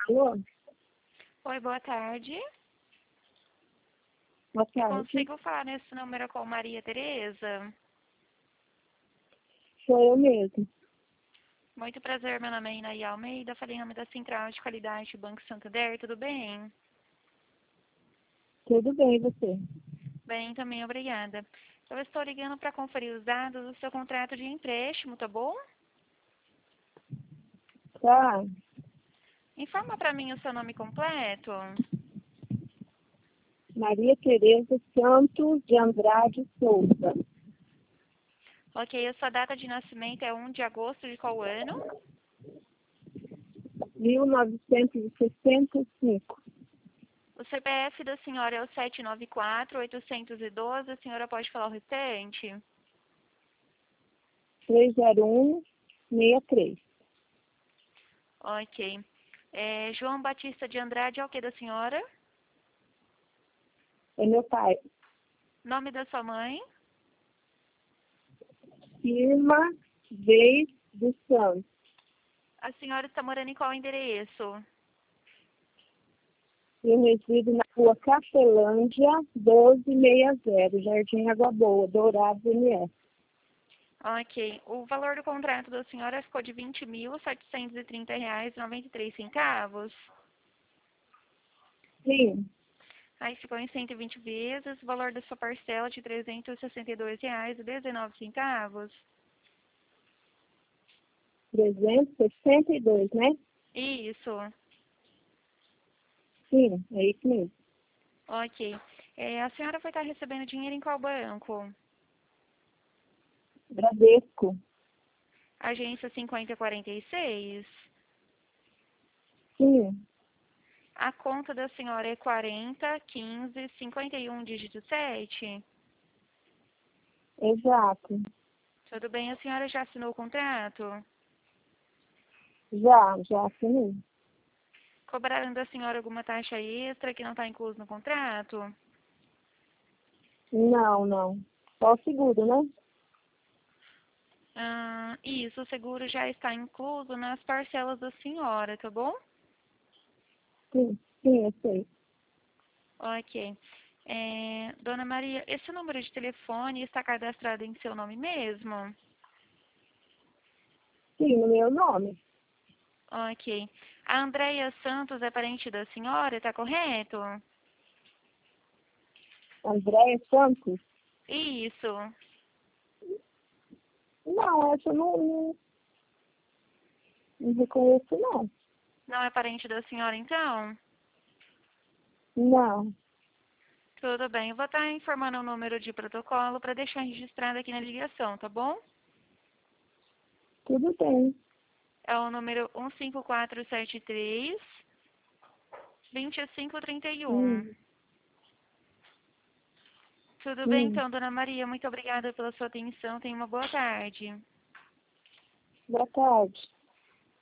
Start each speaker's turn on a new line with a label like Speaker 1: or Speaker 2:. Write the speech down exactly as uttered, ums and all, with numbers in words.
Speaker 1: Alô?
Speaker 2: Oi, boa tarde.
Speaker 1: Boa
Speaker 2: Eu
Speaker 1: tarde.
Speaker 2: consigo falar nesse número com Maria Tereza?
Speaker 1: Sou eu mesmo.
Speaker 2: Muito prazer, meu nome é Inaí Almeida, falei em nome da Central de Qualidade do Banco Santander, tudo bem?
Speaker 1: Tudo bem, e você?
Speaker 2: Bem, também, obrigada. Eu estou ligando para conferir os dados do seu contrato de empréstimo, tá bom?
Speaker 1: Tá.
Speaker 2: Informa para mim o seu nome completo.
Speaker 1: Maria Tereza Santos de Andrade Souza.
Speaker 2: Ok, a sua data de nascimento é um de agosto de qual ano?
Speaker 1: mil novecentos e sessenta e cinco.
Speaker 2: O C P F da senhora é o sete nove quatro, oito um dois, a senhora pode falar o restante?
Speaker 1: três zero um, seis três.
Speaker 2: Ok. É, João Batista de Andrade é o que da senhora?
Speaker 1: É meu pai.
Speaker 2: Nome da sua mãe?
Speaker 1: Irma Vez dos Santos.
Speaker 2: A senhora está morando em qual endereço?
Speaker 1: Eu resido na rua Cafelândia, doze sessenta, Jardim Água Boa, Dourados, M S.
Speaker 2: Ok. O valor do contrato da senhora ficou de vinte mil setecentos e trinta reais e noventa e três centavos.
Speaker 1: Sim,
Speaker 2: Aí ficou em cento e vinte vezes. O valor da sua parcela de trezentos e sessenta e dois reais e dezenove centavos.
Speaker 1: trezentos e sessenta e dois, né?
Speaker 2: Isso.
Speaker 1: Sim, é isso mesmo.
Speaker 2: Ok. É, a senhora vai estar recebendo dinheiro em qual banco?
Speaker 1: Bradesco.
Speaker 2: Agência cinquenta e quarenta e seis.
Speaker 1: Sim,
Speaker 2: A conta da senhora é quarenta, quinze, cinquenta e um, dígito sete.
Speaker 1: exato.
Speaker 2: Tudo bem? A senhora já assinou o contrato?
Speaker 1: Já, já assinei.
Speaker 2: Cobraram da senhora alguma taxa extra que não está incluso no contrato?
Speaker 1: Não, não. Só o seguro, né?
Speaker 2: Ah, isso, o seguro já está incluso nas parcelas da senhora, tá bom?
Speaker 1: Sim, sim, eu sei.
Speaker 2: Ok. É, Dona Maria, esse número de telefone está cadastrado em seu nome mesmo?
Speaker 1: Sim, no meu nome.
Speaker 2: Ok. A Andréia Santos é parente da senhora, está correto?
Speaker 1: Andréia Santos?
Speaker 2: Isso.
Speaker 1: Não, essa eu não, não, não reconheço, não.
Speaker 2: Não é parente da senhora, então?
Speaker 1: Não,
Speaker 2: Tudo bem. Eu vou estar informando o número de protocolo para deixar registrado aqui na ligação, tá bom?
Speaker 1: tudo bem.
Speaker 2: É o número um cinco quatro sete três, dois cinco três um.
Speaker 1: Sim,
Speaker 2: Tudo bem,
Speaker 1: sim.
Speaker 2: então, Dona Maria. Muito obrigada pela sua atenção. Tenha uma boa tarde.
Speaker 1: Boa tarde.